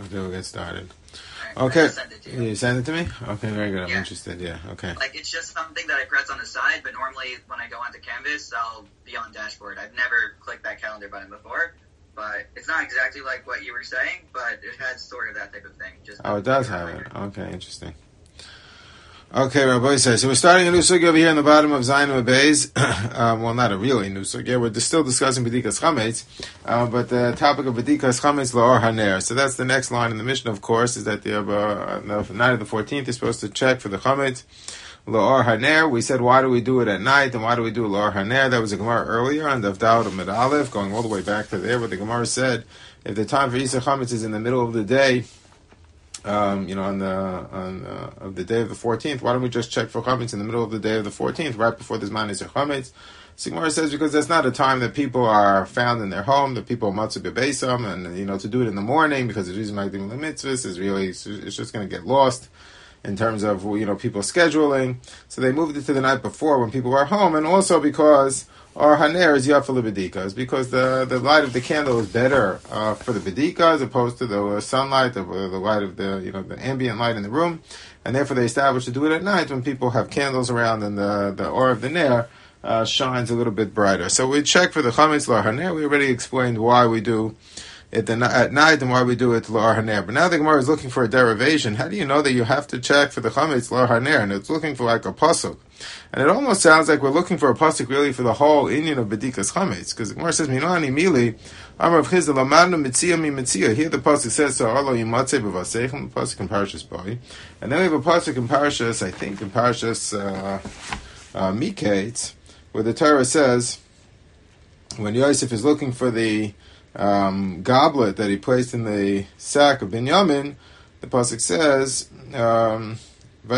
then we'll get started. Right, Okay. Send it to you. You send it to me? Okay, very good. I'm Yeah. interested. Yeah, okay. Like, it's just something that I press on the side, but normally when I go onto Canvas, I'll be on dashboard. I've never clicked that calendar button before, but it's not exactly like what you were saying, but it has sort of that type of thing. Just Oh, it does have it. Okay, interesting. Okay, Rabbi says, so we're starting a new sugya over here in the bottom of Zayin Beis. Well, not a really new sugya. We're still discussing B'dikas Chametz, but the topic of B'dikas Chametz La'or Haner. So that's the next line in the Mishnah, of course, is that the night of the 14th, you're supposed to check for the Chametz La'or Haner. We said, why do we do it at night, and why do we do La'or Haner? That was a Gemara earlier on Daf Daud Amud Aleph, going all the way back to there, where the Gemara said, if the time for Yisra Chametz is in the middle of the day, on the day of the 14th, why don't we just check for chametz in the middle of the day of the 14th, right before the Zman Yisra Chametz? Sigmar says because that's not a time that people are found in their home, that people are matzah bebeisam, and to do it in the morning because the reason magdim mitzvahs is really it's just going to get lost in terms of people scheduling. So they moved it to the night before when people were home, and also because our haner is yafal bedika, because the light of the candle is better for the bedika as opposed to the sunlight, the light of the ambient light in the room, and therefore they established to do it at night when people have candles around and the aura of the ner shines a little bit brighter. So we check for the chametz la'or haner. We already explained why we do it at night and why we do it la'or haner. But now the Gemara is looking for a derivation. How do you know that you have to check for the chametz la'or haner? And it's looking for like a pasuk. And it almost sounds like we're looking for a pasuk really for the whole Indian of bedikas chametz, because the Gemara says minani mili amar of chizda lamadnu mitzia mi mitzia. Here the pasuk says so arlo yimatze b'vaseichem, the pasuk in Parashas Boi, and then we have a pasuk in Parashas, I think in Parashas Miketz, where the Torah says when Yosef is looking for the goblet that he placed in the sack of Binyamin, the pasuk says. So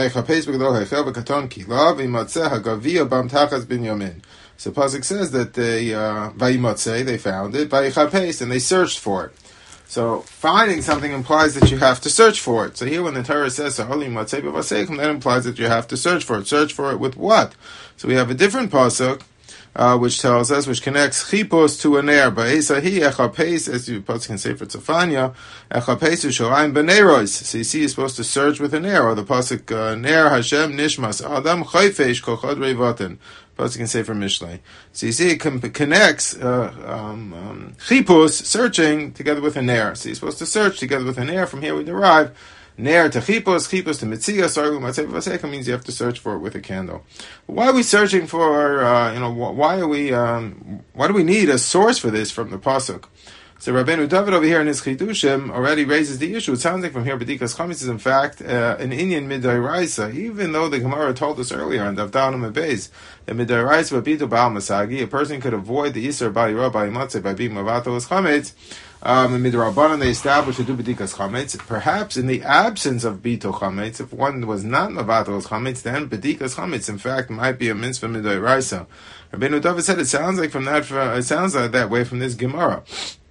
pasuk says that they found it, and they searched for it. So finding something implies that you have to search for it. So here when the Torah says that implies that you have to search for it. Search for it with what? So we have a different pasuk which tells us, which connects chipos to a ner. Ba'esahi echapes, as you can say for tzafanya, echapes ushoraim b'neiros. So you see, you're supposed to search with a ner, or the pasuk ner Hashem nishmas adam chayfesh kochad reivaten. Pasuk can say for Mishlei. So you see, it connects chipos, searching, together with a ner. So you're supposed to search together with a ner. From here we derive ner to chipos to mitzia. Sorry, means you have to search for it with a candle. Why are we searching for? Why do we need a source for this from the pasuk? So Rabbeinu David over here in his chidushim already raises the issue. It sounds like from here bedikas chametz is in fact an Inyan midayraisa, even though the Gemara told us earlier on Daf Daud Amud Beis that midayraisa b'bitu ba'al masagi, a person could avoid the Yisur bali ra bali matzeh by being mavato as chametz. In midrabanan they established to do bedikas chametz. Perhaps in the absence of bito chametz, if one was not mavato as chametz, then bedikas chametz in fact might be a mitzvah midayraisa. Rabbeinu David said it sounds like that way from this Gemara.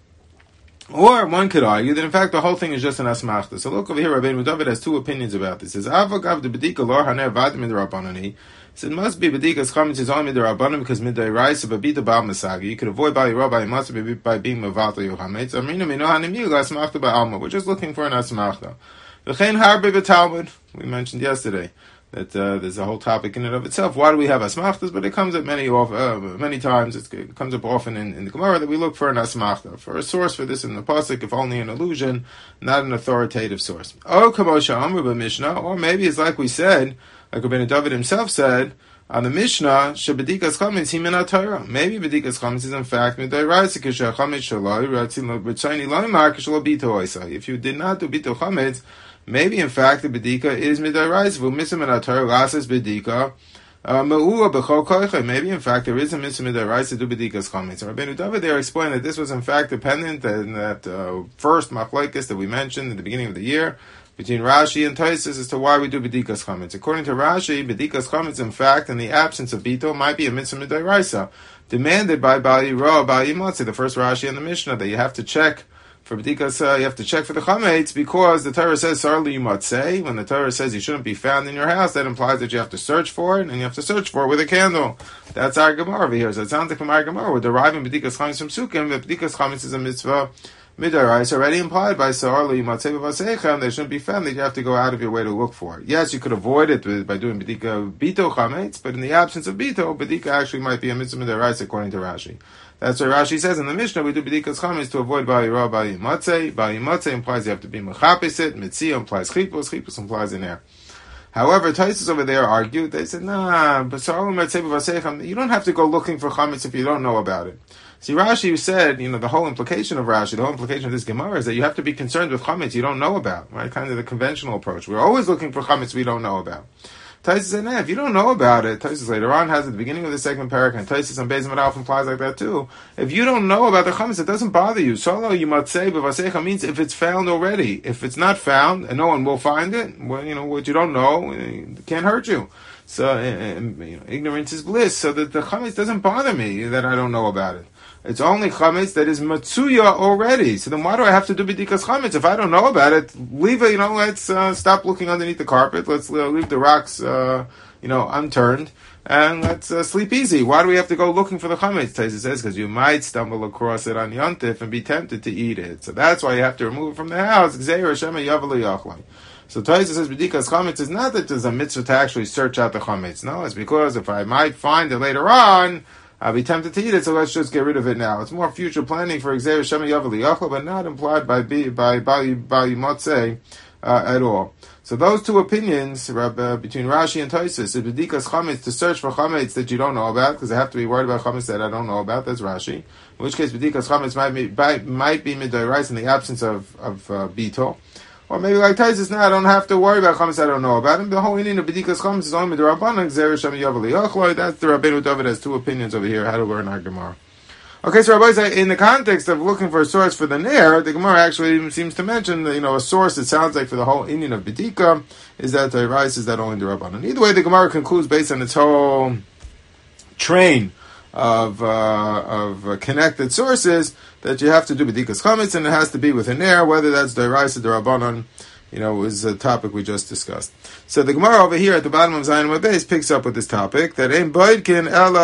Or one could argue that in fact the whole thing is just an asmachta. So look over here, Rabbeinu David has two opinions about this. It says avagav de bedika la'or haner vad midrabanani. So it must be bedikas chametz is only midrabanan because midayraisa b'bita ba'al masagi. You could avoid bali rabbi matzah by being mavato yochametz. Amrina mino hanimiu asmachta ba'alma. We're just looking for an asmachta. V'chein harbe b'talmud. We mentioned yesterday that there's a whole topic in and of itself. Why do we have asmachtas? But it comes up many times. It comes up often in the Gemara that we look for an asmachta, for a source for this in the pasuk, if only an allusion, not an authoritative source. Oh, kamosha amru b'mishnah, or maybe it's like we said, like Rabbeinu David himself said on the Mishnah, shebedikas chametz hi min Torah. Maybe bedikas chametz is in fact midayraisa kisha chametz shaloi ratzin b'tzayni loymar kishlo bito oisai. If you did not do bito chametz, maybe in fact the bedika is midayraisa. V'misim in Torah lasses bedika me'ua b'chol koicha. Maybe in fact there is a mitzvah midayraisa to do bedikas chametz. Rabbeinu David there explained that this was in fact dependent on that first machlokes that we mentioned at the beginning of the year between Rashi and Tosfos as to why we do bedikas chametz. According to Rashi, bedikas chametz in fact in the absence of bito might be a mitzvah midayraisa demanded by Bali Ra Bali Matzeh, the first Rashi in the Mishnah, that you have to check for bedikas, you have to check for the chametz because the Torah says sarli matzeh. When the Torah says you shouldn't be found in your house, that implies that you have to search for it, and you have to search for it with a candle. That's our Gemara over here. So it sounds like from our Gemara we're deriving bedikas chametz from sukkim. That bedikas chametz is a mitzvah Midaraisa already implied by Sa'arli Matzeh V'Vaseichem, they shouldn't be found, that you have to go out of your way to look for it. Yes, you could avoid it by doing B'dika Bito Chametz, but in the absence of Bito, B'dika actually might be a mitzvah Midaraisa according to Rashi. That's what Rashi says in the Mishnah, we do B'dikas Chametz to avoid Ba'ira Ba'imatzeh. Ba'imatzeh implies you have to be Mechapis it, Mitzia implies Chipus, Chipus implies in air. However, Taisus over there argued, they said, nah, but you don't have to go looking for chametz if you don't know about it. See, Rashi said, the whole implication of Rashi, the whole implication of this Gemara is that you have to be concerned with chametz you don't know about, right? Kind of the conventional approach. We're always looking for chametz we don't know about. Taisus said, nah, if you don't know about it, Taisus later on has at the beginning of the second paragraph, and Taisus on Beis Amud implies like that too. If you don't know about the chametz, it doesn't bother you. Solo yimatzei b'vasecha means if it's found already. If it's not found, and no one will find it, well, what you don't know, it can't hurt you. So, ignorance is bliss, so that the chametz doesn't bother me that I don't know about it. It's only chametz that is matsuya already. So then why do I have to do b'dikas chametz? If I don't know about it, leave it, let's stop looking underneath the carpet. Let's leave the rocks, unturned. And let's sleep easy. Why do we have to go looking for the chametz? Taisa says, because you might stumble across it on Yontif and be tempted to eat it. So that's why you have to remove it from the house. So Taisa says, b'dikas chametz is not that there's a mitzvah to actually search out the chametz. No, it's because if I might find it later on, I'll be tempted to eat it, so let's just get rid of it now. It's more future planning for Xer Shema Yavali Yachal, but not implied by Motzei at all. So those two opinions between Rashi and Tosfos, if b'dikas chametz to search for chametz that you don't know about, because I have to be worried about chametz that I don't know about. That's Rashi. In which case, b'dikas chametz might be midayrais in the absence of bito. Or maybe like Taisus, I don't have to worry about chametz I don't know about him. The whole meaning of b'dikas chametz is only midrabanan Xer Shema Yavali Yachal. That's the Rabbeinu David has two opinions over here how to learn our Gemara. Okay, so Rabbi say, in the context of looking for a source for the Ner, the Gemara actually seems to mention, a source it sounds like for the whole Indian of B'dika is that Rice is that only the Rabbanan. Either way, the Gemara concludes based on its whole train of connected sources that you have to do B'dikas Chametz and it has to be with a Ner, whether that's the Rice or the Rabbanan, is a topic we just discussed. So the Gemara over here at the bottom of Zayin Mabez picks up with this topic that ein boidkin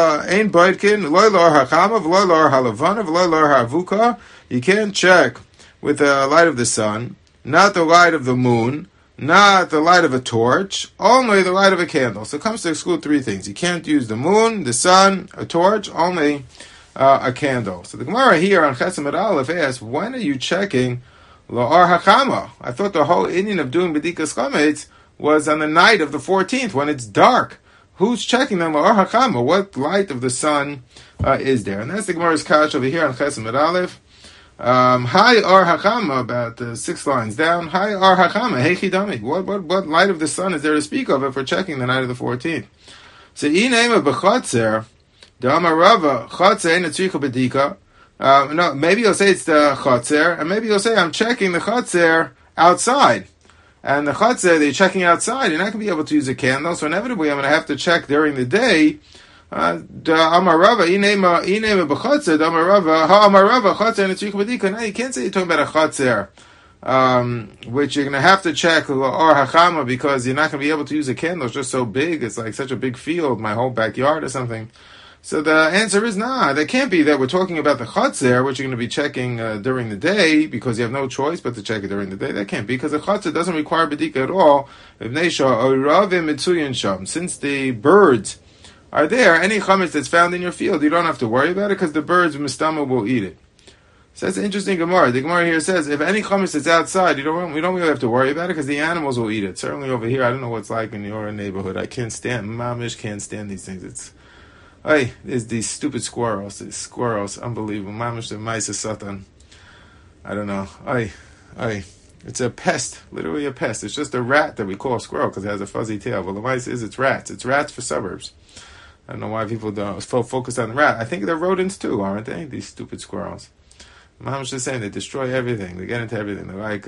loy lor hachama v'loy lor halavana v'loy lor havuka. You can't check with the light of the sun, not the light of the moon, not the light of a torch, only the light of a candle. So it comes to exclude three things. You can't use the moon, the sun, a torch, only a candle. So the Gemara here on Chesed Amud Aleph asks, when are you checking La'ar Hakama? I thought the whole Indian of doing B'dikas Chametz was on the night of the 14th when it's dark. Who's checking them? La'ar Hakama. What light of the sun is there? And that's the Gemara's kash over here on Chesed Amud Aleph. Hi Ar Hakama, about 6 lines down. Hi Ar Hakama, Hey Chidami. What light of the sun is there to speak of if we're checking the night of the 14th? So Inema B'Chatzer, Dama Rava, Chatzer Netzricha B'dika. No, maybe you'll say it's the Chatzer, and maybe you'll say I'm checking the Chatzer outside. And the Chatzer that you're checking outside, you're not going to be able to use a candle, so inevitably I'm going to have to check during the day. Now you can't say you're talking about a Chatzer, which you're going to have to check or Hachama because you're not going to be able to use a candle. It's just so big. It's like such a big field, my whole backyard or something. So the answer is nah. That can't be that we're talking about the Chatzer, which you're going to be checking during the day because you have no choice but to check it during the day. That can't be because the Chatzer doesn't require B'dika at all. Since the birds are there, any chametz that's found in your field, you don't have to worry about it because the birds mistama will eat it. So that's an interesting Gemara. The Gemara here says if any chametz that's outside, we don't really have to worry about it because the animals will eat it. Certainly over here, I don't know what's like in your neighborhood. I can't stand these things. There's these stupid squirrels. Unbelievable. Mamish the mice is satan. I don't know. It's a pest, literally a pest. It's just a rat that we call a squirrel because it has a fuzzy tail. Well, the mice it's rats. It's rats for suburbs. I don't know why people don't focus on the rat. I think they're rodents too, aren't they? These stupid squirrels. Mom's just saying they destroy everything. They get into everything. They're like,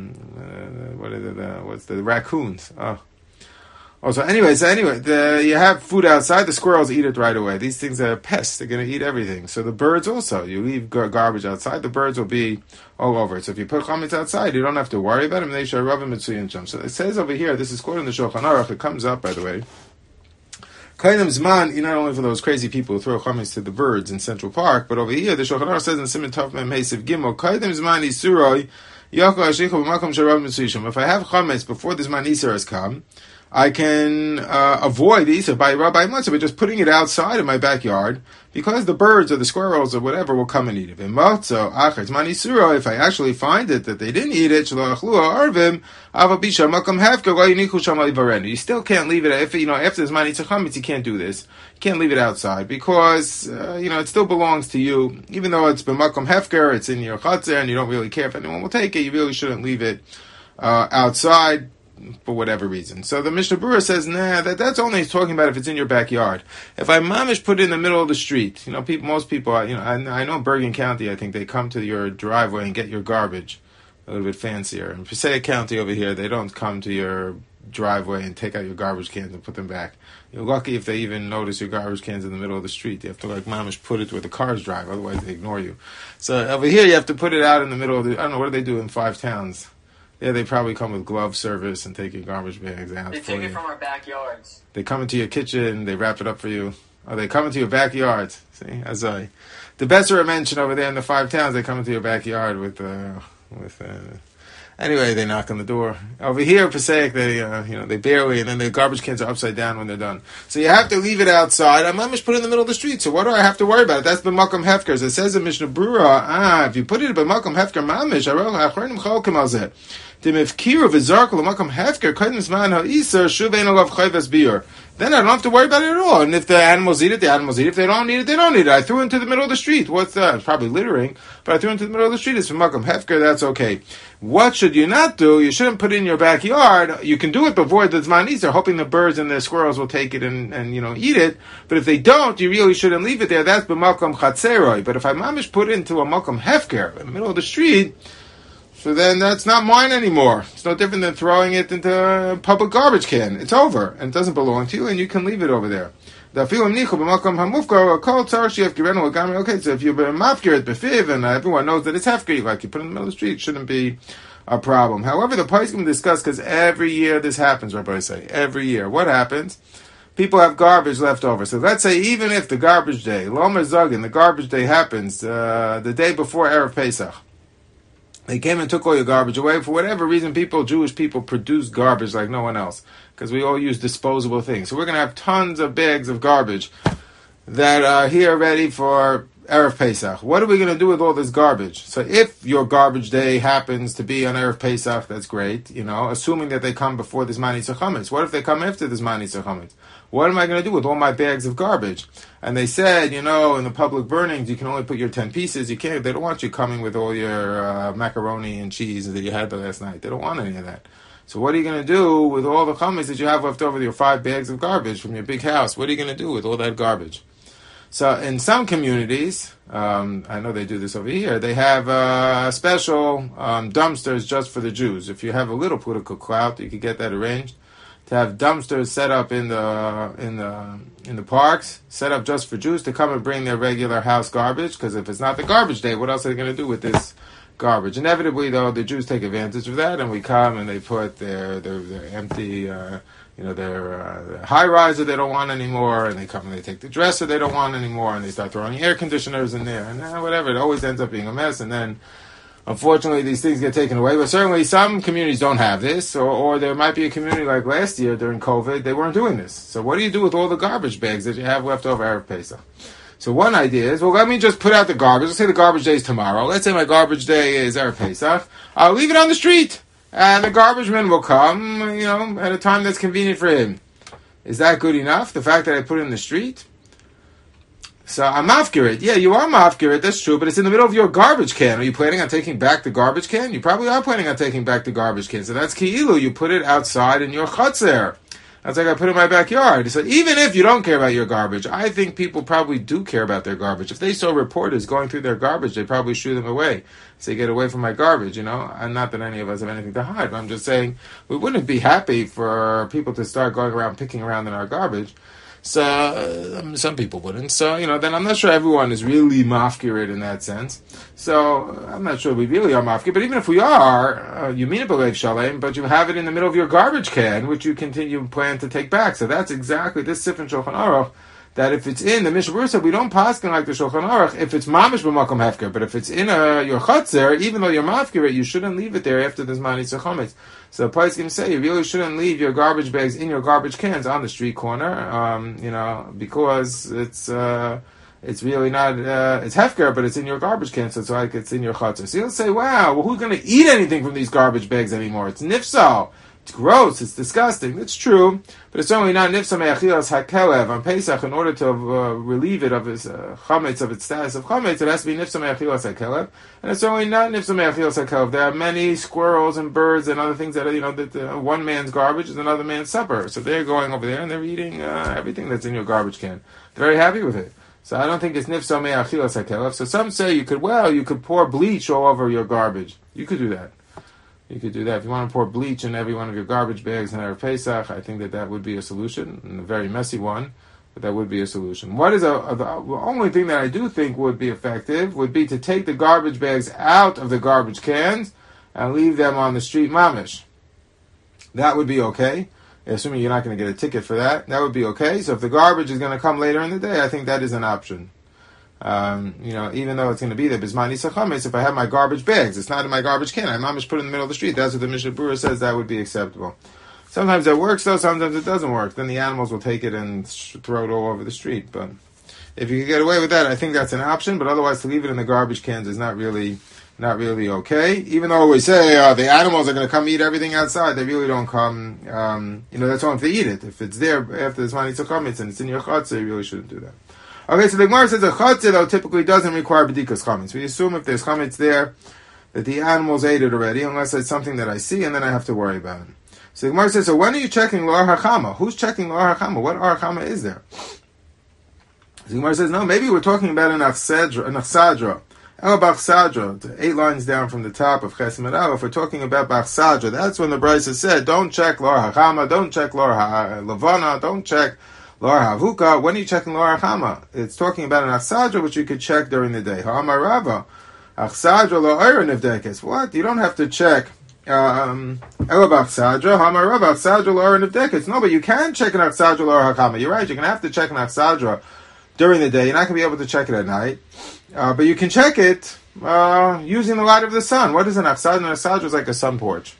what's the raccoons? So anyway, you have food outside, the squirrels eat it right away. These things are pests, they're going to eat everything. So the birds also, you leave garbage outside, the birds will be all over it. So if you put chametz outside, you don't have to worry about them. So it says over here, this is quoted in the Shulchan Aruch, it comes up, by the way, Kainam Zman, not only for those crazy people who throw chametz to the birds in Central Park, but over here, the Shulchan Aruch says in Siman Tov Mem Hesiv Gimel, Kainam Zman Isuroi, Yachol Hashichu B'makom Sharav Mitzvishim. If I have chametz before the Zman Isur has come, I can avoid Isur by Rabbi Matzah by just putting it outside of my backyard, because the birds or the squirrels or whatever will come and eat it. If I actually find it that they didn't eat it, you still can't leave it. If after this Zman Chametz, you can't do this. You can't leave it outside because it still belongs to you, even though it's b'makom hefker, it's in your chatzar, and you don't really care if anyone will take it. You really shouldn't leave it outside, for whatever reason. So the Mishnah Berurah says, that's only talking about if it's in your backyard. If I mamish put it in the middle of the street, most people, I know in Bergen County, I think they come to your driveway and get your garbage, a little bit fancier. In Passaic County over here, they don't come to your driveway and take out your garbage cans and put them back. You're lucky if they even notice your garbage cans in the middle of the street. You have to mamish put it where the cars drive, otherwise they ignore you. So over here, you have to put it out in the middle of I don't know, what do they do in 5 towns? Yeah, they probably come with glove service and take your garbage bags out. They take it from our backyards. They come into your kitchen, they wrap it up for you. Oh, they come into your backyard. See, the Besser mentioned over there in the 5 towns, they come into your backyard with anyway, they knock on the door. Over here, Passaic, they barely, and then the garbage cans are upside down when they're done. So you have to leave it outside. I'm just put it in the middle of the street. So what do I have to worry about? That's b'makom hefker. As it says in Mishnah Berurah, if you put it b'makom hefker mamish, achronim chalkim al zeh. Then I don't have to worry about it at all. And if the animals eat it, the animals eat it. If they don't eat it, they don't eat it. I threw it into the middle of the street. What's that? It's probably littering, but I threw it into the middle of the street. It's from Makam Hefker. That's okay. What should you not do? You shouldn't put it in your backyard. You can do it before the Zman Isur, hoping the birds and the squirrels will take it and eat it. But if they don't, you really shouldn't leave it there. That's b'Malkam Chatzeroi. But if I mamish put it into a Malkam Hefker in the middle of the street, so then that's not mine anymore. It's no different than throwing it into a public garbage can. It's over, and it doesn't belong to you, and you can leave it over there. Okay, so if you're mafkir at befiv, and everyone knows that it's hefker, like you put it in the middle of the street, it shouldn't be a problem. However, the poskim discuss, because every year this happens, Rabbi say, every year. What happens? People have garbage left over. So let's say even if the garbage day, Lomer Zagin, the garbage day happens the day before Erev Pesach, they came and took all your garbage away. For whatever reason, Jewish people produce garbage like no one else, because we all use disposable things. So we're going to have tons of bags of garbage that are here ready for Erev Pesach. What are we going to do with all this garbage? So if your garbage day happens to be on Erev Pesach, that's great, assuming that they come before this Zman Chametz. What if they come after this Zman Chametz? What am I going to do with all my bags of garbage? And they said, in the public burnings, you can only put your 10 pieces. They don't want you coming with all your macaroni and cheese that you had the last night. They don't want any of that. So what are you going to do with all the chametz that you have left over, your 5 bags of garbage from your big house? What are you going to do with all that garbage? So in some communities, I know they do this over here, they have special dumpsters just for the Jews. If you have a little political clout, you could get that arranged. To have dumpsters set up in the parks, set up just for Jews to come and bring their regular house garbage. Because if it's not the garbage day, what else are they going to do with this garbage? Inevitably, though, the Jews take advantage of that, and we come and they put their empty, their high riser they don't want anymore, and they come and they take the dresser they don't want anymore, and they start throwing air conditioners in there, and whatever. It always ends up being a mess, and then unfortunately, these things get taken away, but certainly some communities don't have this, or there might be a community like last year during COVID, they weren't doing this. So what do you do with all the garbage bags that you have left over Erev Pesach? So one idea is, let me just put out the garbage. Let's say the garbage day is tomorrow. Let's say my garbage day is Erev Pesach. I'll leave it on the street, and the garbage man will come, at a time that's convenient for him. Is that good enough, the fact that I put it in the street? So I'm mafkir it. Yeah, you are mafkir it, that's true, but it's in the middle of your garbage can. Are you planning on taking back the garbage can? You probably are planning on taking back the garbage can. So that's ki'ilu. You put it outside in your chutzner. That's like I put it in my backyard. So even if you don't care about your garbage, I think people probably do care about their garbage. If they saw reporters going through their garbage, they'd probably shoo them away. Say, get away from my garbage, And not that any of us have anything to hide, but I'm just saying we wouldn't be happy for people to start going around picking around in our garbage. So some people wouldn't. So then I'm not sure everyone is really mafkirid in that sense. So I'm not sure we really are mafkir. But even if we are, you mean a belev shalem, but you have it in the middle of your garbage can, which you plan to take back. So that's exactly this Sif and Shulchan Aruch. That if it's in the Mishnah Berurah said we don't paskin like the Shulchan Aruch if it's mamish b'makom hefker, but if it's in your chutzner, even though you're mafkir it, you shouldn't leave it there after there's mani tzachomets. So the Poskim say you really shouldn't leave your garbage bags in your garbage cans on the street corner, because it's really not it's hefker, but it's in your garbage can, so it's like it's in your chutzner. So you'll say, wow, well, who's going to eat anything from these garbage bags anymore? It's nifsal. It's gross, it's disgusting. It's true, but it's certainly not nifsa me'achilas hakelev on Pesach. In order to relieve it of its chametz, of its status of chametz, it has to be nifsa me'achilas hakelev, and it's certainly not nifsa me'achilas hakelev. There are many squirrels and birds and other things that are, that one man's garbage is another man's supper. So they're going over there and they're eating everything that's in your garbage can. They're very happy with it. So I don't think it's nifsa me'achilas hakelev. So some say you could pour bleach all over your garbage. You could do that. You could do that. If you want to pour bleach in every one of your garbage bags in Erev Pesach, I think that would be a solution, and a very messy one, but that would be a solution. What is the only thing that I do think would be effective would be to take the garbage bags out of the garbage cans and leave them on the street mamish. That would be okay, assuming you're not going to get a ticket for that. That would be okay. So if the garbage is going to come later in the day, I think that is an option. Even though it's going to be there, bismani sachames, if I have my garbage bags, it's not in my garbage can, I mamish put it in the middle of the street. That's what the Mishnah Berurah says, that would be acceptable. Sometimes that works though, sometimes it doesn't work. Then the animals will take it and throw it all over the street. But if you can get away with that, I think that's an option, but otherwise to leave it in the garbage cans is not really okay. Even though we say the animals are going to come eat everything outside, they really don't come, that's all if they eat it. If it's there after the bismani sachames and it's in your chutzner, you really shouldn't do that. Okay, so the Gemara says a chutzner though typically doesn't require b'dikas chametz. We assume if there's chametz there that the animals ate it already, unless it's something that I see and then I have to worry about it. So the Gemara says, so when are you checking l'or hachama? Who's checking l'or hachama? What or hachama is there? So the Gemara says, no, maybe we're talking about an achsadra. El bachsadra, 8 lines down from the top of Chesed Aleph. If we're talking about bachsadra, that's when the Brisa said, don't check l'or hachama, don't check l'or lavana, don't check Lor Havuka, when are you checking Lor Hachama? It's talking about an Achsadra, which you could check during the day. Ha'amar Rava, Achsadra Lo Oira Nivdekes. What? You don't have to check Elab Achsadra, Ha'amar Rava, Achsadra Lo Oira Nivdekes. No, but you can check an Achsadra Lor Hachama. You're right, you're going to have to check an Achsadra during the day. You're not going to be able to check it at night. But you can check it using the light of the sun. What is an Achsadra? An Achsadra is like a sun porch.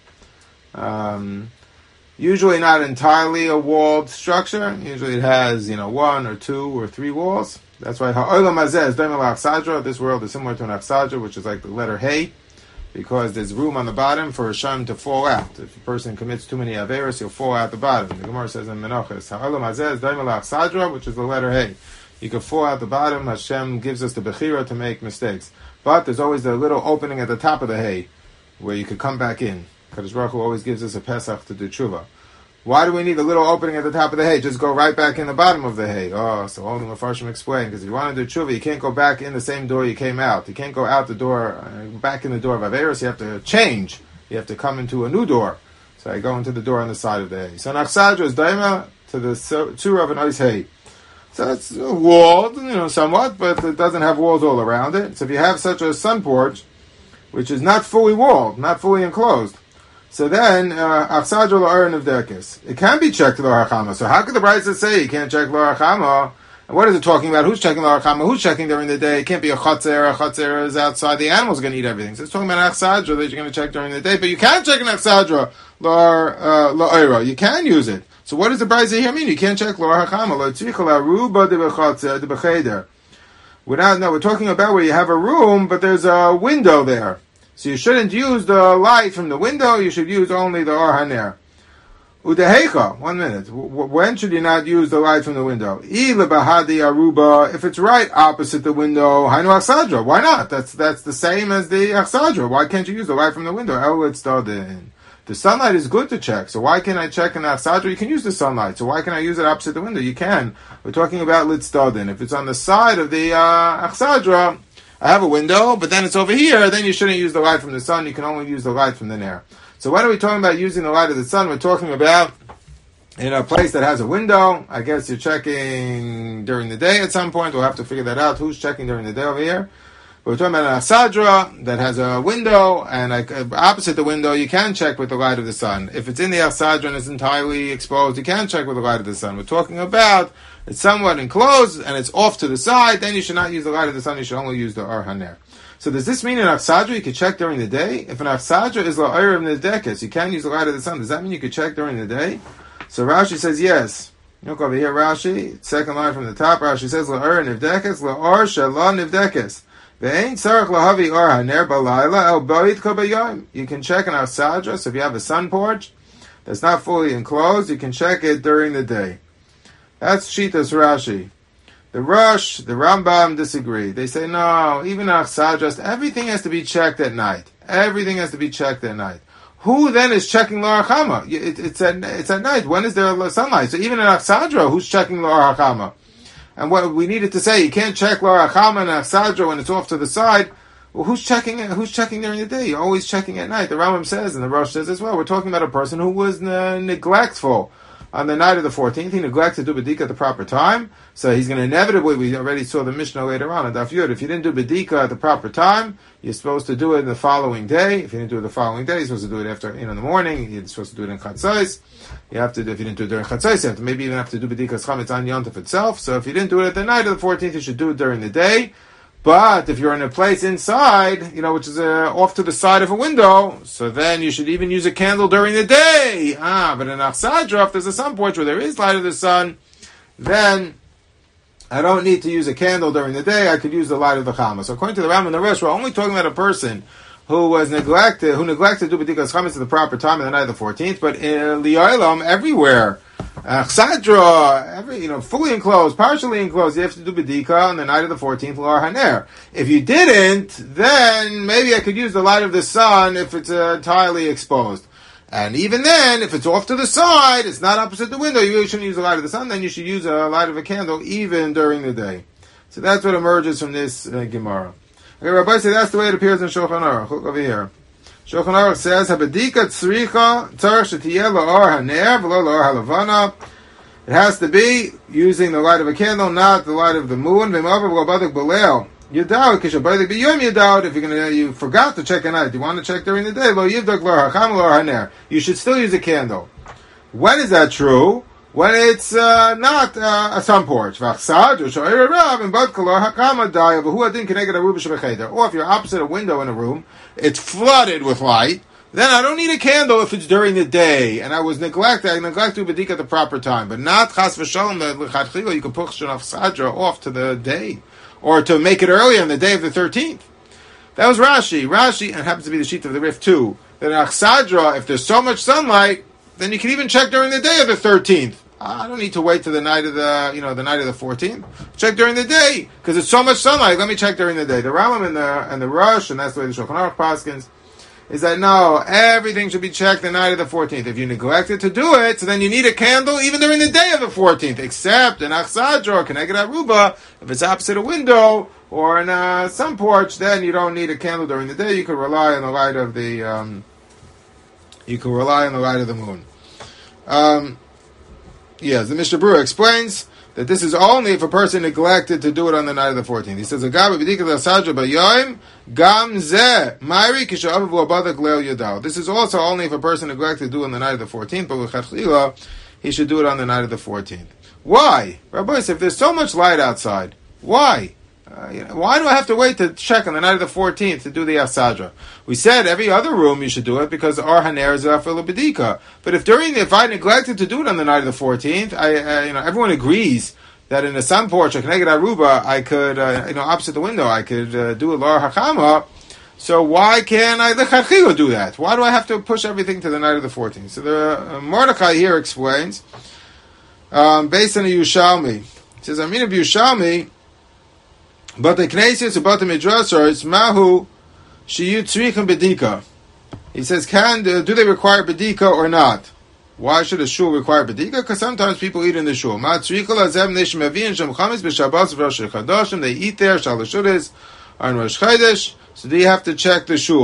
Usually not entirely a walled structure. Usually it has, 1 or 2 or 3 walls. That's why ha'olam hazeh is daimel ha'achsadra. This world is similar to an achsadra, which is like the letter Hey, because there's room on the bottom for a sham to fall out. If a person commits too many averos, he'll fall out the bottom. The Gemara says in Menachos, ha'olam hazeh is daimel ha'achsadra, which is the letter Hey. You can fall out the bottom. Hashem gives us the bechira to make mistakes. But there's always the little opening at the top of the Hey, where you could come back in. Kadosh Baruch Hu always gives us a Pesach to do tshuva. Why do we need a little opening at the top of the hay? Just go right back in the bottom of the hay. Oh, so all the Mefarshim explain, because if you want to do tshuva, you can't go back in the same door you came out. You can't go out the door, back in the door of Averis. You have to change. You have to come into a new door. So I go into the door on the side of the hay. So Nachsadra is daima to the tzura of an ice hay. So it's walled, somewhat, but it doesn't have walls all around it. So if you have such a sun porch, which is not fully walled, not fully enclosed, so then, achsadra la'or nevdekes. It can be checked l'or hachama. So how could the Brisa say you can't check l'or hachama? And what is it talking about? Who's checking l'or hachama? Who's checking during the day? It can't be a chotzer. A chotzer is outside. The animals are going to eat everything. So it's talking about achsadra that you're going to check during the day. But you can check an achsadra la'or. You can use it. So what does the Brisa here mean? You can't check l'or hachama. Lo tzricha la'ruba de b'cheder. We're talking about where you have a room, but there's a window there. So you shouldn't use the light from the window, you should use only the Or HaNer. Udehecha, 1 minute. When should you not use the light from the window? If it's right opposite the window, Hainu Achsadra. Why not? That's the same as the Achsadra. Why can't you use the light from the window? The sunlight is good to check, so why can't I check an Achsadra? You can use the sunlight, so why can I use it opposite the window? You can. We're talking about Litzdodin. If it's on the side of the Achsadra, I have a window, but then it's over here, then you shouldn't use the light from the sun, you can only use the light from the Ner. So what are we talking about using the light of the sun? We're talking about in a place that has a window. I guess you're checking during the day at some point. We'll have to figure that out. Who's checking during the day over here? We're talking about an achsadra that has a window, and opposite the window, you can check with the light of the sun. If it's in the achsadra and it's entirely exposed, you can check with the light of the sun. We're talking about it's somewhat enclosed and it's off to the side, then you should not use the light of the sun, you should only use the Or Haner. So does this mean in achsadra you could check during the day? If an achsadra is la'ir of nidekes, you can use the light of the sun, does that mean you could check during the day? So Rashi says yes. Look over here, Rashi, second line from the top, Rashi says la'ir nivdekes, la'or shallah nivdekes. You can check an achsadra, so if you have a sun porch that's not fully enclosed, you can check it during the day. That's Shitas Rashi. The Rosh, the Rambam disagree. They say, no, even achsadra, everything has to be checked at night. Everything has to be checked at night. Who then is checking L'or HaChama? It's at night. When is there sunlight? So even in achsadra, who's checking L'or HaChama? And what we needed to say, you can't check L'or HaChama and achsadra when it's off to the side. Well, who's checking during the day? You're always checking at night. The Rambam says, and the Rosh says as well, we're talking about a person who was neglectful on the night of the 14th. He neglected to do Bedika at the proper time, so he's going to inevitably, we already saw the Mishnah later on in Daf Yud, if you didn't do Bedika at the proper time, you're supposed to do it the following day. If you didn't do it the following day, you're supposed to do it after, in the morning, you're supposed to do it in Chatzos. You have to, if you didn't do it during Chatzos, you have to maybe even have to do Bedika's Chametz on Yontif itself. So if you didn't do it at the night of the 14th, you should do it during the day. But if you're in a place inside, which is off to the side of a window, so then you should even use a candle during the day. But in achsadra, if there's a sun porch where there is light of the sun, then I don't need to use a candle during the day. I could use the light of the chama. So according to the Rambam and the rest, we're only talking about a person who neglected to do b'dikas chametz at the proper time on the night of the 14th. But in li'olam, everywhere, achsadra, fully enclosed, partially enclosed, you have to do bedika on the night of the 14th, L'or Haner. If you didn't, then maybe I could use the light of the sun if it's entirely exposed. And even then, if it's off to the side, it's not opposite the window, you really shouldn't use the light of the sun, then you should use a light of a candle even during the day. So that's what emerges from this Gemara. Okay, Rabbi said that's the way it appears in Shulchan Aruch. Look over here. Shulchan Aruch says, "Habedika tzricha tzarich shetiyeh la'or haner v'lo la'or halavana." It has to be using the light of a candle, not the light of the moon. V'mavar v'lobadik b'leil yudau kishabadik b'yom yudau. If you forgot to check at night, you want to check during the day. Lo yivdak la'or hacham la'or haner. You should still use a candle. When is that true? When it's not a sun porch. Or if you're opposite a window in a room, it's flooded with light, then I don't need a candle if it's during the day, and I neglect to Bedika at the proper time. But not chas v'shalom, that you can push an achsadra off to the day, or to make it earlier on the day of the 13th. That was Rashi, and it happens to be the sheet of the Rif too, that an achsadra, if there's so much sunlight, then you can even check during the day of the 13th. I don't need to wait to the night of the night of the 14th. Check during the day, because it's so much sunlight. Let me check during the day. The Rambam and the Rosh, and that's the way the Shulchan Aruch paskins, is that no, everything should be checked the night of the 14th. If you neglected to do it, so then you need a candle even during the day of the 14th, except in achsadra or keneged aruba, if it's opposite a window or in a sun porch, then you don't need a candle during the day. You could rely on the light of the moon. Yes, the Mishnah Berurah explains that this is only if a person neglected to do it on the night of the 14th. He says, this is also only if a person neglected to do it on the night of the 14th, but with Chatchila, he should do it on the night of the 14th. Why? Rabbi says, if there's so much light outside, why? Why do I have to wait to check on the night of the 14th to do the achsadra? We said every other room you should do it because Or Haner is afil bedika. But if I neglected to do it on the night of the 14th, everyone agrees that in a sun porch or keneged aruba, I could, opposite the window, I could do a L'or Hachama. So why can't I lechatchila do that? Why do I have to push everything to the night of the 14th? So the Mordechai here explains, based on the Yushalmi, he says, Amin of Yushalmi. But the Knesset about the Midrashos Mahu Shiyu Tzrichim Bedika. He says, do they require Bedika or not? Why should a shul require Bedika? Because sometimes people eat in the shul. Ma Tzrichel Azem Neshim Avin Shem Chametz B'Shabbos V'Rosh Chodashim. They eat there. Shalashudes on Rosh Chodesh. So do you have to check the shul?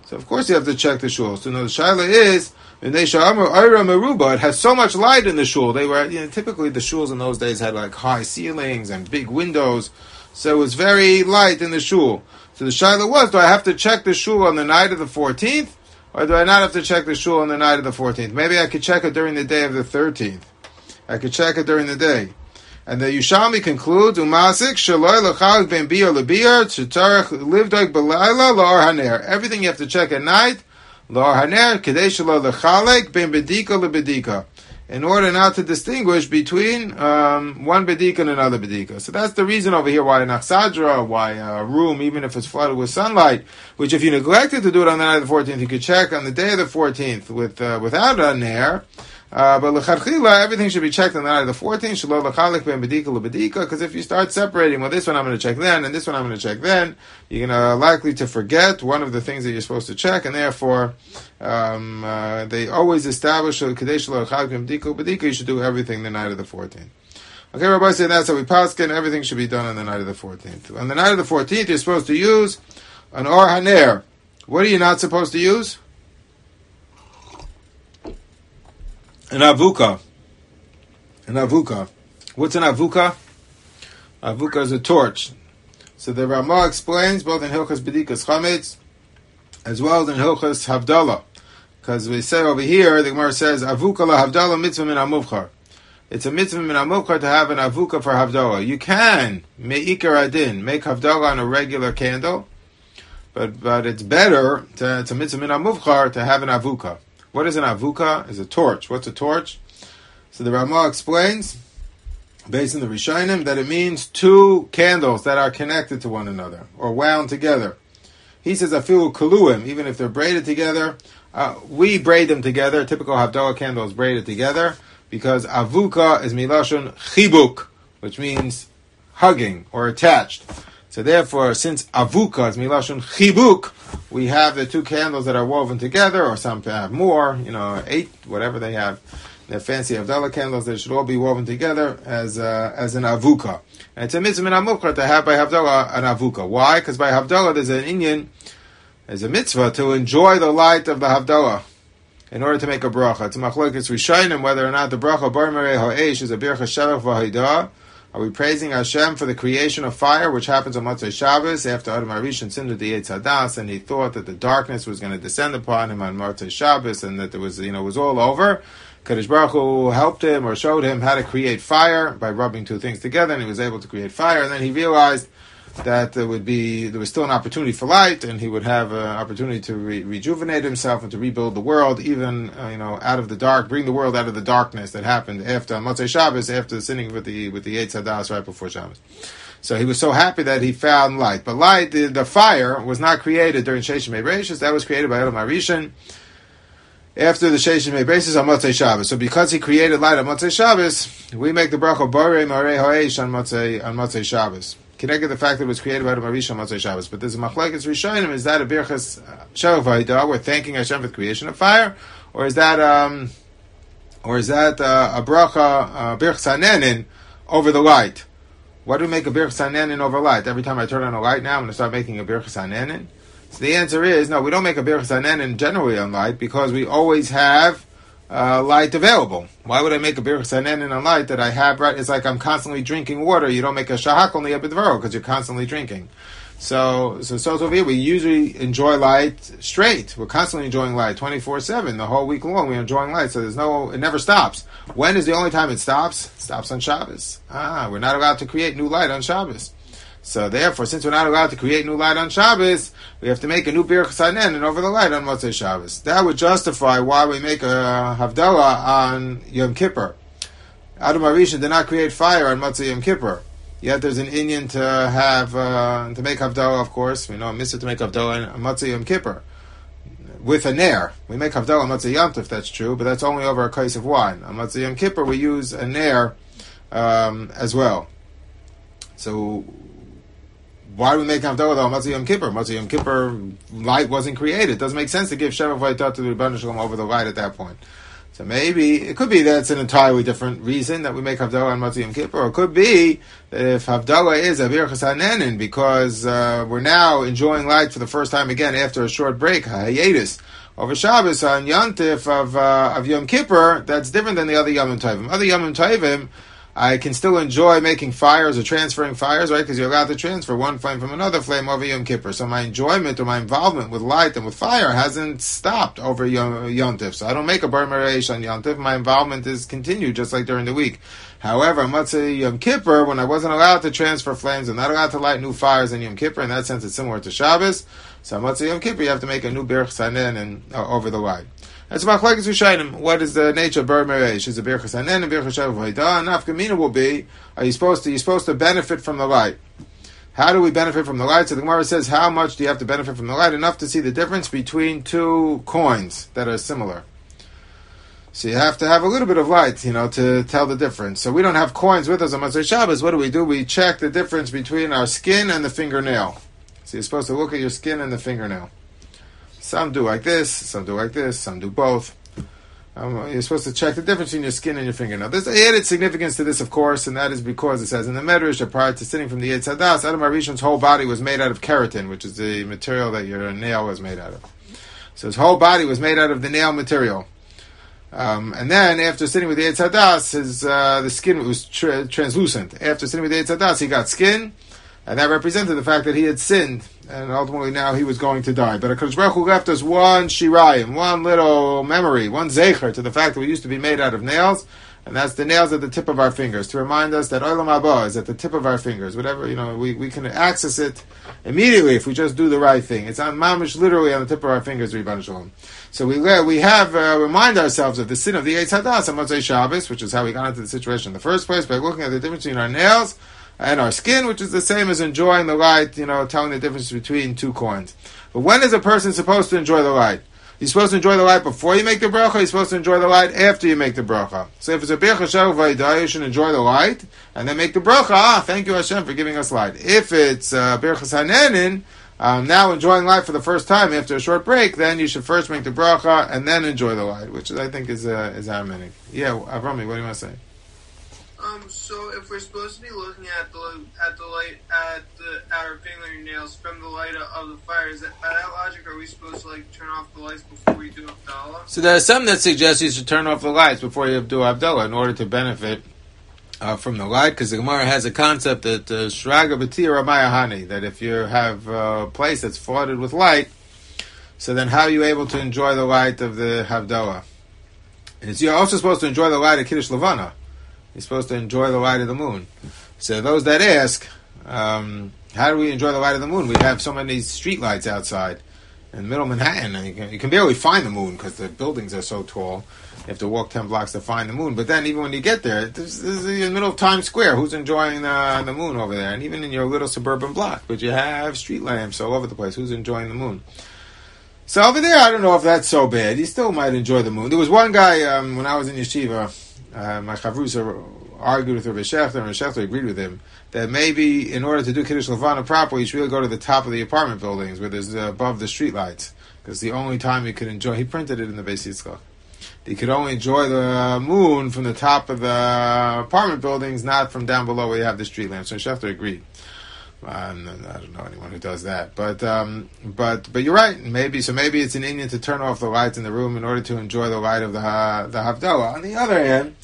So of course you have to check the shul. So now the shaila is, it has so much light in the shul. They were, typically the shuls in those days had like high ceilings and big windows, so it was very light in the shul. So the shaila was, do I have to check the shul on the night of the 14th, or do I not have to check the shul on the night of the 14th? Maybe I could check it during the day of the 13th. I could check it during the day. And the Yushalmi concludes, Umasik shaloi l'chalik ben biyar l'biyar shetarech livdoik b'layla la'or haner. Everything you have to check at night, la'or haner, kedei shaloi l'chalik ben bedika l'bedika. In order not to distinguish between one bedika and another bedika. So that's the reason over here why an achsadra, why a room, even if it's flooded with sunlight, which if you neglected to do it on the night of the 14th, you could check on the day of the 14th without a nair. But l'chadchila, everything should be checked on the night of the 14th. Shelo l'chalik ben bedika l'bedika. Because if you start separating, well, this one I'm going to check then, and this one I'm going to check then, you're going to likely to forget one of the things that you're supposed to check, and therefore they always establish l'kadei shelo l'chalik ben bedika l'bedika. You should do everything the night of the 14th. Okay, Rabbi said that's how we paskin. Everything should be done on the night of the 14th. On the night of the 14th, you're supposed to use an or haner. What are you not supposed to use? An avuka. An avuka. What's an avuka? Avuka is a torch. So the Ramah explains both in Hilchas Bedikas Chametz as well as in Hilchas Havdalah. Because we say over here, the Gemara says, Avuka la Havdalah mitzvah min amuvchar. It's a mitzvah min amuvchar to have an avuka for Havdalah. You can, me'ikar adin, make Havdalah on a regular candle, but it's better, it's a mitzvah min amuvchar to have an avuka. What is an avuka? Is a torch. What's a torch? So the Ramah explains, based on the Rishonim, that it means two candles that are connected to one another, or wound together. He says, afilu kaluim, even if they're braided together, we braid them together. A typical Havdalah candle is braided together, because avuka is milashon chibuk, which means hugging, or attached. So therefore, since avuka is milashon chibuk, we have the two candles that are woven together, or some have more, 8, whatever they have. They're fancy Havdalah candles. They should all be woven together as an avuka. And it's a mitzvah in Amukra to have by Havdalah an avuka. Why? Because by Havdalah there's an inyan, there's a mitzvah to enjoy the light of the Havdalah in order to make a bracha. It's a machlokes Rishonim whether or not the bracha bar merei ha'esh is a bircha shavach v'haidah. Are we praising Hashem for the creation of fire, which happens on Motzei Shabbos after Adam HaRishon sinned with the Yetz Hadas, and he thought that the darkness was going to descend upon him on Motzei Shabbos, and that there was, it was all over. Kadosh Baruch Hu helped him or showed him how to create fire by rubbing two things together, and he was able to create fire. And then he realized that there was still an opportunity for light, and he would have an opportunity to rejuvenate himself and to rebuild the world, even out of the dark, bring the world out of the darkness that happened after Motzei Shabbos, after sinning with the Yetz Hadas right before Shabbos. So he was so happy that he found light. But light, the fire, was not created during Sheish Yemei Bereishis. That was created by Adam HaRishon after the Sheish Yemei Bereishis on Motzei Shabbos. So because he created light on Motzei Shabbos, we make the bracha Borei Marei Ha'esh on Motzei Shabbos. Connected the fact that it was created by Adam HaRishon on Motzei Shabbos. But there's a machlekes Rishonim, is that a birchas shavach v'haidah, we're thanking Hashem for the creation of fire, or is that a bracha birchas hanenin over the light? Why do we make a birchas hanenin over light? Every time I turn on a light now, I'm going to start making a birchas hanenin? So the answer is, no, we don't make a birchas hanenin generally on light, because we always have light available. Why would I make a birchas hanenin on light that I have? Right, it's like I'm constantly drinking water. You don't make a shahak only a bidvaro because you're constantly drinking. So over here we usually enjoy light straight. We're constantly enjoying light 24/7 the whole week long. We're enjoying light, so it never stops. When is the only time it stops? It stops on Shabbos. We're not allowed to create new light on Shabbos. So therefore, since we're not allowed to create new light on Shabbos, we have to make a new birchas hanenin over the light on Motzei Shabbos. That would justify why we make a Havdalah on Yom Kippur. Adam HaRishon did not create fire on Motzei Yom Kippur. Yet there's an inyan to have to make Havdalah. Of course, we know a mitzvah to make Havdalah on Motzei Yom Kippur with a nair. We make Havdalah on Motzei Yom Tov, that's true, but that's only over a kais of wine. On Motzei Yom Kippur, we use a nair as well. So why do we make Havdalah on Motzei Yom Kippur? Motzei Yom Kippur light wasn't created. It doesn't make sense to give Shevach V'Haidah to the Rebbeinu Shalom over the light at that point. So maybe, it could be that it's an entirely different reason that we make Havdalah on Motzei Yom Kippur, or it could be that if Havdalah is a Birchas Hanenin, because we're now enjoying light for the first time again after a short break, a hiatus, over Shabbos on Yontif of Yom Kippur, that's different than the other Yom Tovim. Other Yom Tovim, I can still enjoy making fires or transferring fires, right? Because you're allowed to transfer one flame from another flame over Yom Kippur. So my enjoyment or my involvement with light and with fire hasn't stopped over Yom Tif. So I don't make a Bar Mereish on Yom Tif. My involvement is continued just like during the week. However, on Motzei Yom Kippur, when I wasn't allowed to transfer flames, I'm not allowed to light new fires in Yom Kippur. In that sense, it's similar to Shabbos. So on Motzei Yom Kippur, you have to make a new Birchas Hanen and over the light. That's Machlekes Rishonim. What is the nature of Bar Mereish? Is it Birchas Hanen and Birchas Shavuot Vayda? And Nafka Mina will be, you're supposed to benefit from the light. How do we benefit from the light? So the Gemara says, how much do you have to benefit from the light? Enough to see the difference between two coins that are similar. So you have to have a little bit of light, to tell the difference. So we don't have coins with us on Motzei Shabbos. What do? We check the difference between our skin and the fingernail. So you're supposed to look at your skin and the fingernail. Some do like this, some do like this, some do both. You're supposed to check the difference between your skin and your fingernail. There's added significance to this, of course, and that is because it says in the Medrash that prior to sitting from the Eitz Hadas, Adam HaRishon's whole body was made out of keratin, which is the material that your nail was made out of. So his whole body was made out of the nail material. And then, after sitting with the Eitz Hadas, the skin was translucent. After sitting with the Eitz Hadas, he got skin, and that represented the fact that he had sinned, and ultimately now he was going to die. But HaKadosh Baruch Hu left us one shirayim, one little memory, one zecher to the fact that we used to be made out of nails, and that's the nails at the tip of our fingers, to remind us that Olam Haba is at the tip of our fingers. Whatever, we can access it immediately if we just do the right thing. It's on mamish, literally on the tip of our fingers, Ribbono Shel Olam. So we have remind ourselves of the sin of the Eitz Hadas on Motzei Shabbos, which is how we got into the situation in the first place, by looking at the difference between our nails and our skin, which is the same as enjoying the light, telling the difference between two coins. But when is a person supposed to enjoy the light? You're supposed to enjoy the light before you make the bracha, you're supposed to enjoy the light after you make the bracha. So if it's a Birchas Shavuot Vayda, you should enjoy the light, and then make the bracha, thank you Hashem for giving us light. If it's Birchas Hanenin, now enjoying light for the first time after a short break, then you should first make the bracha, and then enjoy the light, which I think is our meaning. Yeah, Avrami, what do you want to say? So if we're supposed to be looking at the light at our fingernails from the light of the fire, is that by that logic, are we supposed to turn off the lights before we do Havdalah? So there are some that suggest you should turn off the lights before you do Havdalah in order to benefit from the light, because the Gemara has a concept that Shraga B'tir Ramaya Hani, that if you have a place that's flooded with light, so then how are you able to enjoy the light of the Havdalah? And you're also supposed to enjoy the light of Kiddush Levana. You're supposed to enjoy the light of the moon. So those that ask, how do we enjoy the light of the moon? We have so many street lights outside in middle Manhattan, and you can barely find the moon because the buildings are so tall. You have to walk 10 blocks to find the moon. But then even when you get there, this is in the middle of Times Square. Who's enjoying the moon over there? And even in your little suburban block. But you have street lamps all over the place. Who's enjoying the moon? So over there, I don't know if that's so bad. You still might enjoy the moon. There was one guy, when I was in yeshiva, my chavrusa argued with Rabbi Shechter, and Rabbi Shechter agreed with him that maybe in order to do Kiddush Levana properly, you should really go to the top of the apartment buildings where there's above the street lights, because the only time you could enjoy, he printed it in the Beis Yitzchak, you could only enjoy the moon from the top of the apartment buildings, not from down below where you have the street lamps. So Shechter agreed. I don't know anyone who does that, but you're right. Maybe it's an Indian to turn off the lights in the room in order to enjoy the light of the Havdalah. On the other hand,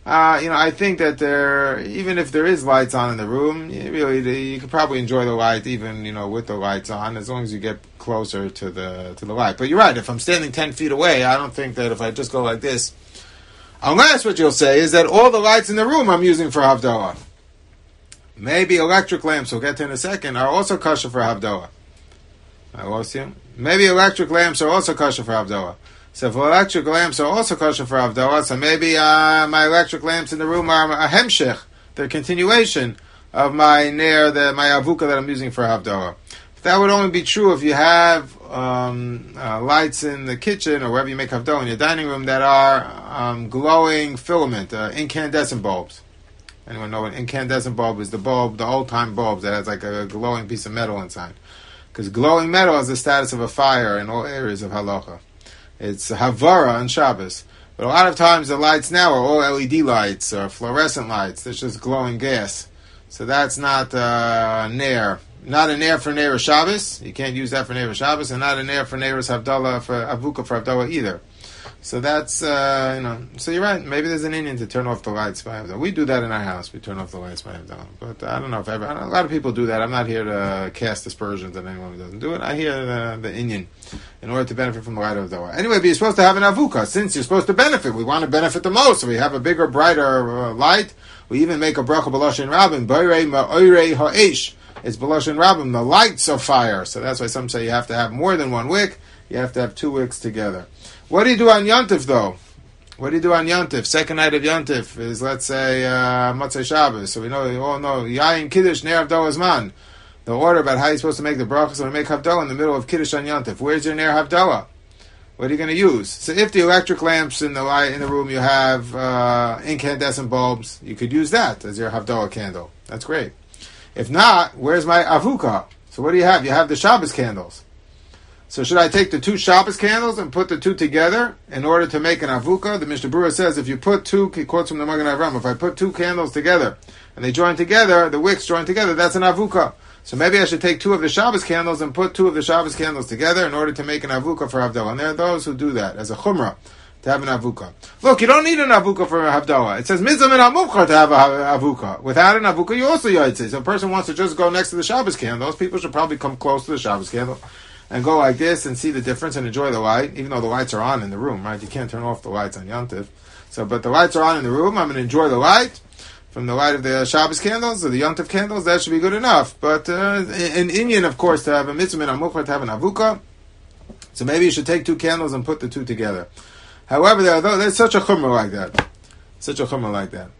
I think that even if there is lights on in the room, you could probably enjoy the light even with the lights on, as long as you get closer to the light. But you're right. If I'm standing 10 feet away, I don't think that if I just go like this, unless what you'll say is that all the lights in the room I'm using for Havdalah. Maybe electric lamps, we'll get to in a second, are also kosher for Havdalah. I lost you. Maybe electric lamps are also kosher for Havdalah. So if electric lamps are also kosher for Havdalah, so maybe my electric lamps in the room are a hemshech, they're a continuation of my my avuka that I'm using for Havdalah. That would only be true if you have lights in the kitchen or wherever you make Havdalah in your dining room that are glowing filament, incandescent bulbs. Anyone know what an incandescent bulb is? The bulb, the old-time bulbs that has like a glowing piece of metal inside. Because glowing metal has the status of a fire in all areas of halacha. It's Havara on Shabbos. But a lot of times the lights now are all LED lights or fluorescent lights. There's just glowing gas. So that's not Ner. Not a Ner for Ner Shabbos. You can't use that for Ner Shabbos. And not a Ner for Ner Havdalah, for Avuka for Havdalah either. So that's, so you're right. Maybe there's an Indian to turn off the lights by Havdalah. We do that in our house. We turn off the lights by Havdalah. But I don't know if a lot of people do that. I'm not here to cast aspersions on anyone who doesn't do it. I hear the Indian in order to benefit from the light of Havdalah. Anyway, but you're supposed to have an Avuka. Since you're supposed to benefit, we want to benefit the most. So we have a bigger, brighter light. We even make a bracha b'loshen rabim. Boirei ma'oirei ha'esh. It's b'loshen rabim, the lights of fire. So that's why some say you have to have more than one wick. You have to have 2 wicks together. What do you do on Yontif, though? What do you do on Yontif? Second night of Yontif is, let's say, Motzei Shabbos. So we all know, Yayin Kiddush Ner Havdalah Zman. The order about how you're supposed to make the brachas when we make Havdalah in the middle of Kiddush on Yontif. Where's your Ner Havdalah? What are you going to use? So if the electric lamps in the room you have incandescent bulbs, you could use that as your Havdalah candle. That's great. If not, where's my Avuka? So what do you have? You have the Shabbos candles. So should I take the 2 Shabbos candles and put the 2 together in order to make an avuka? The Mishnah Berurah says if you put 2, he quotes from the Magen Avraham, if I put 2 candles together and they join together, the wicks join together, that's an avuka. So maybe I should take 2 of the Shabbos candles and put 2 of the Shabbos candles together in order to make an avuka for Havdalah. And there are those who do that as a chumrah to have an avuka. Look, you don't need an avuka for Havdalah. It says mitzvah min hamuvchar to have an avuka. Without an avuka, you also yotze. So a person wants to just go next to the Shabbos candle. Those people should probably come close to the Shabbos candle and go like this and see the difference and enjoy the light, even though the lights are on in the room, right? You can't turn off the lights on Yontif. So, but the lights are on in the room. I'm going to enjoy the light from the light of the Shabbos candles or the Yontif candles. That should be good enough. But in Indian, of course, to have a mitzvah min hamuvchar, to have an avuka. So maybe you should take 2 candles and put the 2 together. However, there's such a chumrah like that. Such a chumrah like that.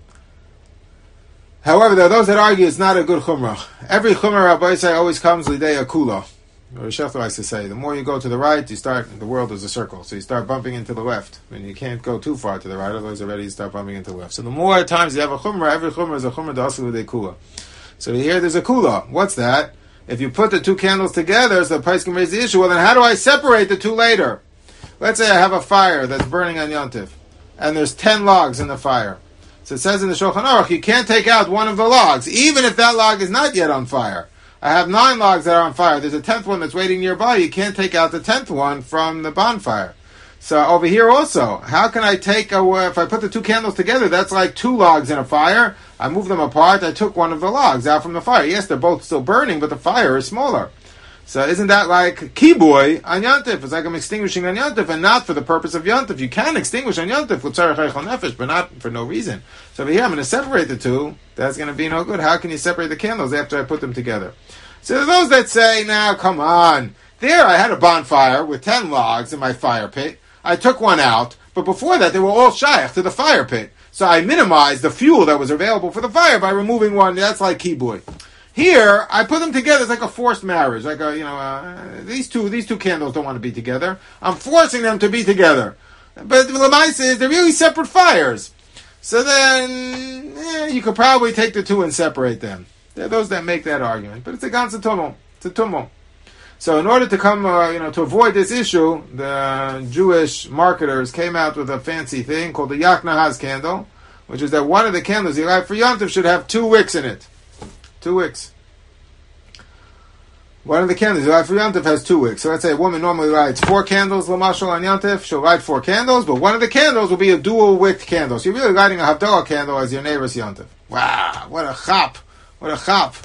However, there are those that argue it's not a good chumrah. Every chumrah, Rabbi say, always comes l'idei akula. Or Shefter likes to say, the more you go to the right, the world is a circle. So you start bumping into the left. And you can't go too far to the right, otherwise already you start bumping into the left. So the more times you have a chumrah, every chumrah is a chumrah d'aslu de kula. So here there's a kula. What's that? If you put the 2 candles together, so the price can raise the issue, well then how do I separate the 2 later? Let's say I have a fire that's burning on Yontif, and there's 10 logs in the fire. So it says in the Shulchan Aruch, you can't take out one of the logs, even if that log is not yet on fire. I have 9 logs that are on fire. There's a 10th one that's waiting nearby. You can't take out the 10th one from the bonfire. So over here also, how can I take if I put the 2 candles together, that's like 2 logs in a fire. I move them apart. I took one of the logs out from the fire. Yes, they're both still burning, but the fire is smaller. So isn't that like kiboy on Yontif? It's like I'm extinguishing on Yontif and not for the purpose of Yontif. You can extinguish on Yontif with tzarech eichel nefesh, but not for no reason. So over here I'm going to separate the 2. That's going to be no good. How can you separate the candles after I put them together? So those that say, now come on. There I had a bonfire with 10 logs in my fire pit. I took one out, but before that they were all shaykh to the fire pit. So I minimized the fuel that was available for the fire by removing one. That's like kiboy. Here, I put them together. It's like a forced marriage. Like these two candles don't want to be together. I'm forcing them to be together. But the Lamaisa is they're really separate fires. So then, you could probably take the 2 and separate them. There are those that make that argument. But it's a ganze tumul. It's a tumul. So in order to come, to avoid this issue, the Jewish marketers came out with a fancy thing called the Yak Nahaz candle, which is that one of the candles you light for Yontif should have 2 wicks in it. 2 wicks. One of the candles you light for Yontif has 2 wicks. So let's say a woman normally lights 4 candles, Lamashal on Yontif. She'll light 4 candles, but one of the candles will be a dual-wicked candle. So you're really lighting a Havdalah candle as your neighbor's Yontif. Wow, what a chap. What a chap.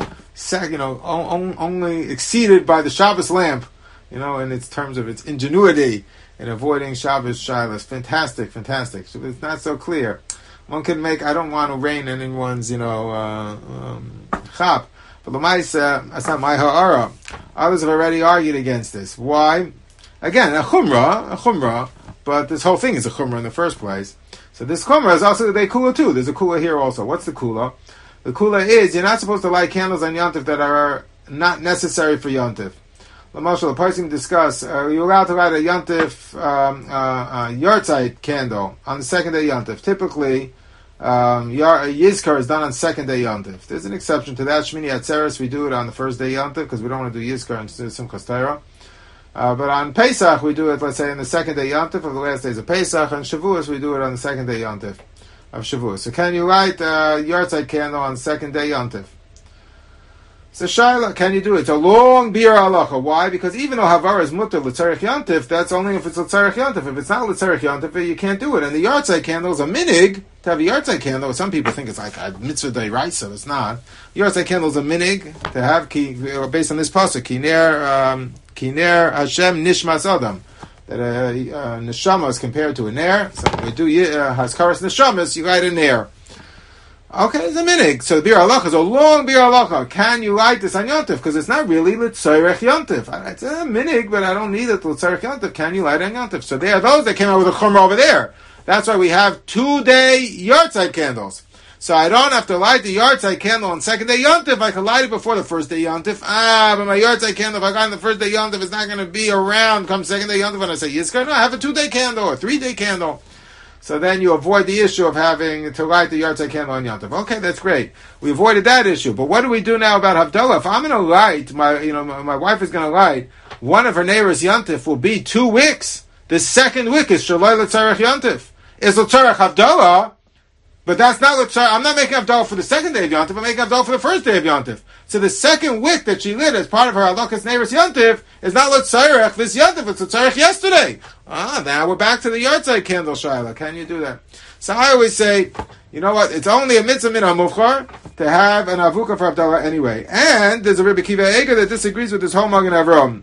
Only exceeded by the Shabbos lamp, in its terms of its ingenuity in avoiding Shabbos shilas. Fantastic, fantastic. So it's not so clear. One can make, I don't want to rain in anyone's, chap. But Lamaisa, that's not my ha'ara. Others have already argued against this. Why? Again, a chumrah, but this whole thing is a chumrah in the first place. So this chumrah is also the kula too. There's a kula here also. What's the kula? The kula is, you're not supposed to light candles on Yontif that are not necessary for Yontif. Lamashal, the person discuss, are you allowed to light a Yontif Yartzeit candle on the second day Yontif? Typically, Yizkar is done on second day Yontif. There's an exception to that. Shmini Atzeres, we do it on the first day Yontif because we don't want to do Yizkar and Simchas Torah. But on Pesach, we do it, let's say, on the second day Yom Tov of the last days of Pesach. On Shavuos, we do it on the second day Yom Tov of Shavuos. So can you light a yahrzeit candle on the second day Yom Tov? So Shaila, can you do it? It's a long bir halacha. Why? Because even though Havara is mutter l'tzarech Yom Tov, that's only if it's l'tzarech Yom Tov. If it's not l'tzarech Yom Tov, you can't do it. And the yahrzeit candle is a minig to have a yahrzeit candle. Some people think it's like a mitzvah d'oraisa. It's not. Yahrzeit candle is a minig to have based on this pasuk. Kiner Hashem nishmas adam. That neshama is compared to a ner. So when we do haskaras neshamas, you light a ner. Okay, it's a minig. So the bir halacha is a long bir halacha. Can you light this on Yom Tov? Because it's not really l'tzarech Yom Tov. It's a minig, but I don't need it l'tzarech Yom Tov. Can you light it on Yom Tov? So there are those that came out with a chumrah over there. That's why we have 2-day yahrzeit candles. So I don't have to light the yahrzeit candle on second day Yom Tov. I can light it before the first day Yom Tov. But my yahrzeit candle, if I got on the first day Yom Tov, it's not going to be around come second day Yom Tov when I say Yizkar. No, I have a 2-day candle or 3-day candle. So then you avoid the issue of having to light the yahrzeit candle on Yom Tov. Okay, that's great. We avoided that issue. But what do we do now about Havdalah? If I'm going to light, my wife is going to light, one of her neighbors' Yom Tov will be 2 wicks. The second wick is Shalai L'Tzarech Yom Tov. It's L'Tzarech Havdalah, but that's not L'Tzarech. I'm not making Havdalah for the second day of Yom Tov, I'm making Havdalah for the first day of Yom Tov. So the second wick that she lit as part of her Halakas neighbor's Yom Tov is not L'Tzarech this Yom Tov, it's L'Tzarech yesterday. Now we're back to the yahrzeit candle, Shaila. Can you do that? So I always say, you know what, it's only a mitzvah min ha-muvchar to have an avuka for Havdalah anyway. And there's a Rebbe Kiva Eger that disagrees with this whole Magen Avram.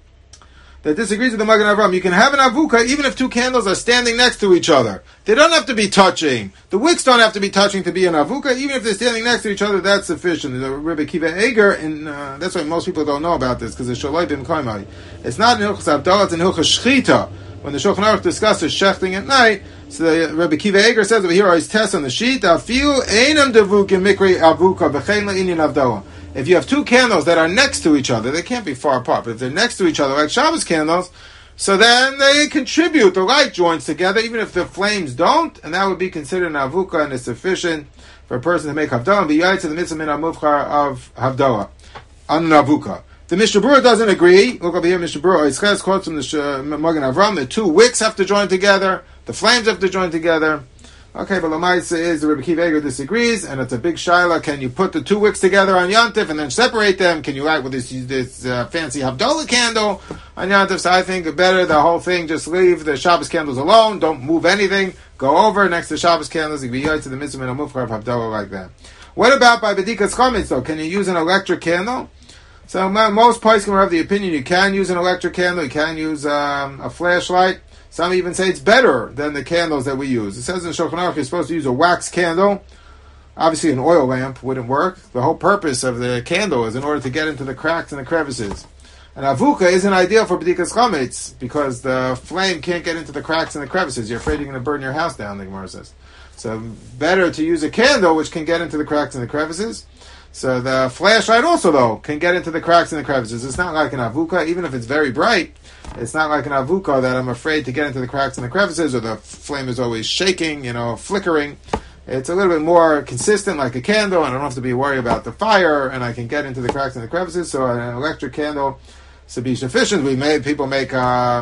That disagrees with the Magen Avram. You can have an avuka even if 2 candles are standing next to each other. They don't have to be touching. The wicks don't have to be touching to be an avuka. Even if they're standing next to each other, that's sufficient. The Rebbe Kiva Eger, and that's why most people don't know about this, because it's Sholoi Bim Kaimai. It's not in Hilchas Havdalah, it's in Hilchas Shchita. When the Shulchan Aruch discusses shechting at night, so the Rebbe Kiva Eger says over here, his test on the sheet, Afiu einam devukim mikri avuka v'chein la'inyan Havdalah. If you have 2 candles that are next to each other, they can't be far apart, but if they're next to each other, like Shabbos candles, so then they contribute, the light joins together, even if the flames don't, and that would be considered an avuka, and it's sufficient for a person to make Havdalah, and be yaitz to the mitzvah min ha-muvchar of Havdalah, on an avuka. The Mishnah Berurah doesn't agree. Look over here, Mishnah Berurah. Yitzchak quotes from the Magen Avram. The 2 wicks have to join together. The flames have to join together. Okay, but Lamaisa is the Rebbe Kiva Eger disagrees, and it's a big shaila. Can you put the 2 wicks together on Yom Tov and then separate them? Can you light with this fancy Havdalah candle on Yom Tov? So I think better the whole thing. Just leave the Shabbos candles alone. Don't move anything. Go over next to Shabbos candles. You can be yaitz to the mitzvah and a mufchar of Havdalah like that. What about by B'dikas Chametz though? Can you use an electric candle? So most poskim have the opinion you can use an electric candle, you can use a flashlight. Some even say it's better than the candles that we use. It says in Shulchan Aruch you're supposed to use a wax candle. Obviously an oil lamp wouldn't work. The whole purpose of the candle is in order to get into the cracks and the crevices. And avuka isn't ideal for b'dikas chametz because the flame can't get into the cracks and the crevices. You're afraid you're going to burn your house down, the Gemara says. So better to use a candle which can get into the cracks and the crevices. So the flashlight also, though, can get into the cracks and the crevices. It's not like an avuka, even if it's very bright. It's not like an avuka that I'm afraid to get into the cracks and the crevices, or the flame is always shaking, flickering. It's a little bit more consistent, like a candle, and I don't have to be worried about the fire, and I can get into the cracks and the crevices. So an electric candle should be sufficient. People make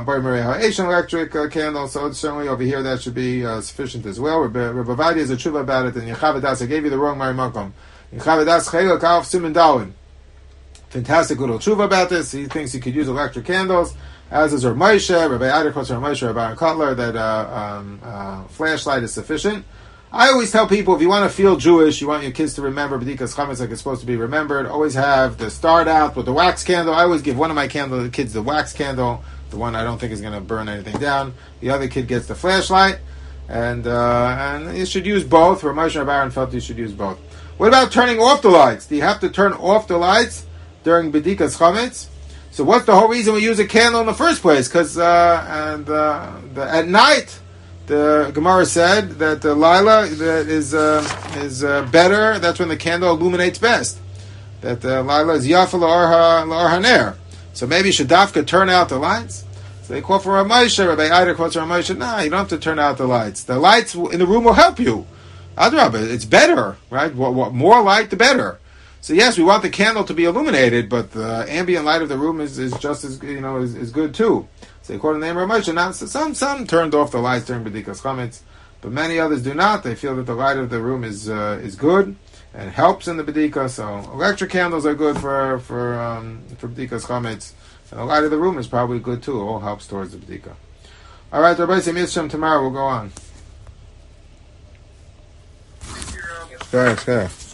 Asian electric candle, so certainly over here that should be sufficient as well. Rabbi Vadia is a tshuva about it, and Yechavedas, I gave you the wrong Marimakom. Fantastic little tshuva about this. He thinks you could use electric candles, as is Rav Moshe, Rabbi Ida quotes Rav Moshe, Rabbi Kotler, that flashlight is sufficient. I always tell people, if you want to feel Jewish, you want your kids to remember B'dikas Chametz like it's supposed to be remembered, always have the start out with the wax candle. I always give one of my kids the wax candle, the one I don't think is going to burn anything down. The other kid gets the flashlight, and you should use both. Rav Moshe and Rabbi Aaron felt you should use both. What about turning off the lights? Do you have to turn off the lights during B'dikas Chametz? So what's the whole reason we use a candle in the first place? Because at night, the Gemara said that the Lila is better. That's when the candle illuminates best. That the Lila is Yafa L'Or Haner. So maybe Shadafka turn out the lights. So they quote from Rav Moshe. Rabbi Ida quotes from Rav Moshe. Nah, you don't have to turn out the lights. The lights in the room will help you. Adrabah, it's better, right? What more light, the better. So yes, we want the candle to be illuminated, but the ambient light of the room is just as is good too. So according to the Amar Moshe, not some turned off the lights during B'dikas Chametz, but many others do not. They feel that the light of the room is good and helps in the B'dika. So electric candles are good for B'dikas Chametz, and the light of the room is probably good too. It all helps towards the B'dika. All right, Rabbi Shem, tomorrow we'll go on. Thank you, Rob. Sure.